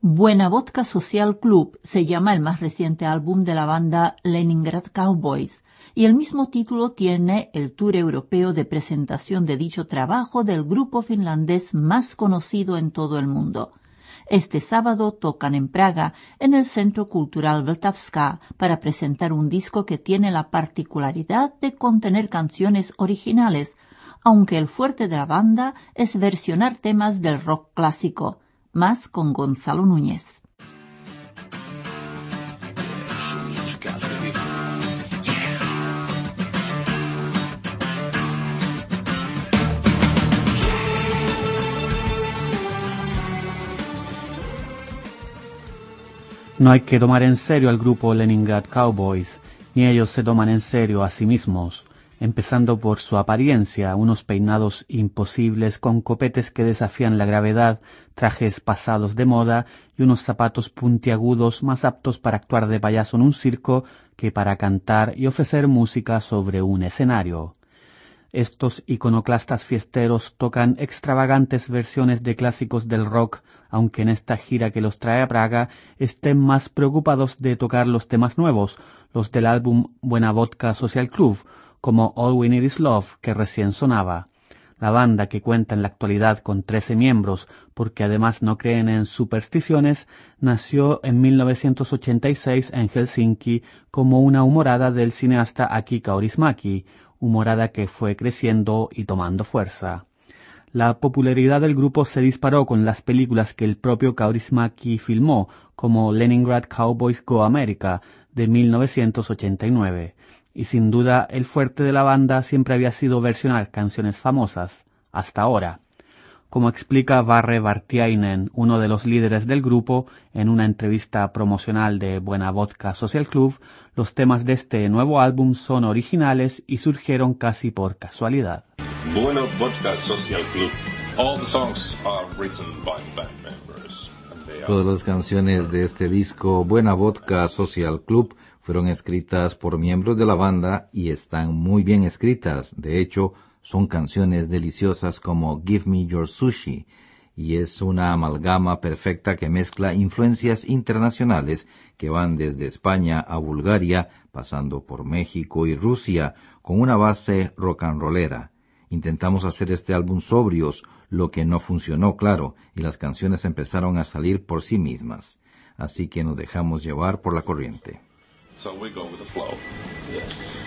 Buena Vodka Social Club se llama el más reciente álbum de la banda Leningrad Cowboys, y el mismo título tiene el tour europeo de presentación de dicho trabajo del grupo finlandés más conocido en todo el mundo. Este sábado tocan en Praga, en el Centro Cultural Vltavská, para presentar un disco que tiene la particularidad de contener canciones originales, aunque el fuerte de la banda es versionar temas del rock clásico, más con Gonzalo Núñez. No hay que tomar en serio al grupo Leningrad Cowboys, ni ellos se toman en serio a sí mismos, empezando por su apariencia, unos peinados imposibles con copetes que desafían la gravedad, trajes pasados de moda y unos zapatos puntiagudos más aptos para actuar de payaso en un circo que para cantar y ofrecer música sobre un escenario. Estos iconoclastas fiesteros tocan extravagantes versiones de clásicos del rock, aunque en esta gira que los trae a Praga estén más preocupados de tocar los temas nuevos, los del álbum Buena Vodka Social Club, como All We Need Is Love, que recién sonaba. La banda, que cuenta en la actualidad con 13 miembros, porque además no creen en supersticiones, nació en 1986 en Helsinki como una humorada del cineasta Aki Kaurismäki, humorada que fue creciendo y tomando fuerza. La popularidad del grupo se disparó con las películas que el propio Kaurismäki filmó, como Leningrad Cowboys Go America, de 1989, y sin duda el fuerte de la banda siempre había sido versionar canciones famosas, hasta ahora. Como explica Barre Vartiainen, uno de los líderes del grupo, en una entrevista promocional de Buena Vodka Social Club, los temas de este nuevo álbum son originales y surgieron casi por casualidad. Buena Vodka Social Club. All the songs are written by the band members. Todas las canciones de este disco Buena Vodka Social Club fueron escritas por miembros de la banda y están muy bien escritas. De hecho, son canciones deliciosas como Give Me Your Sushi, y es una amalgama perfecta que mezcla influencias internacionales que van desde España a Bulgaria, pasando por México y Rusia, con una base rock and rollera. Intentamos hacer este álbum sobrios, lo que no funcionó, claro, y las canciones empezaron a salir por sí mismas. Así que nos dejamos llevar por la corriente. So we go with the flow. Yeah.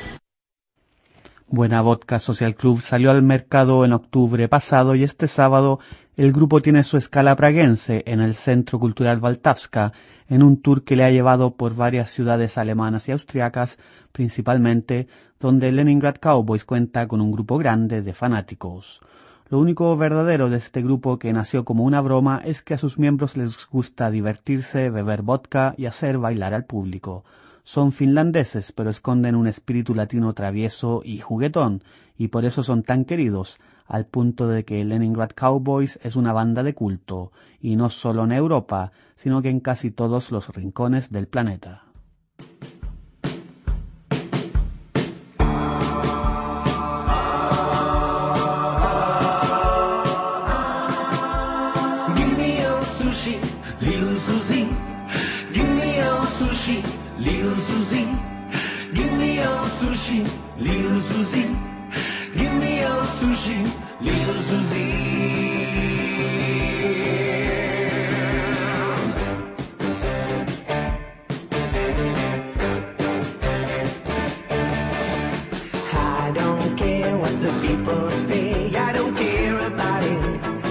Buena Vodka Social Club salió al mercado en octubre pasado y este sábado el grupo tiene su escala praguense en el Centro Cultural Vltavská, en un tour que le ha llevado por varias ciudades alemanas y austriacas, principalmente donde Leningrad Cowboys cuenta con un grupo grande de fanáticos. Lo único verdadero de este grupo, que nació como una broma, es que a sus miembros les gusta divertirse, beber vodka y hacer bailar al público. Son finlandeses, pero esconden un espíritu latino travieso y juguetón, y por eso son tan queridos, al punto de que Leningrad Cowboys es una banda de culto, y no solo en Europa, sino que en casi todos los rincones del planeta. Little Susie, give me your sushi, little Susie, give me your sushi, little Susie. I don't care what the people say, I don't care about it.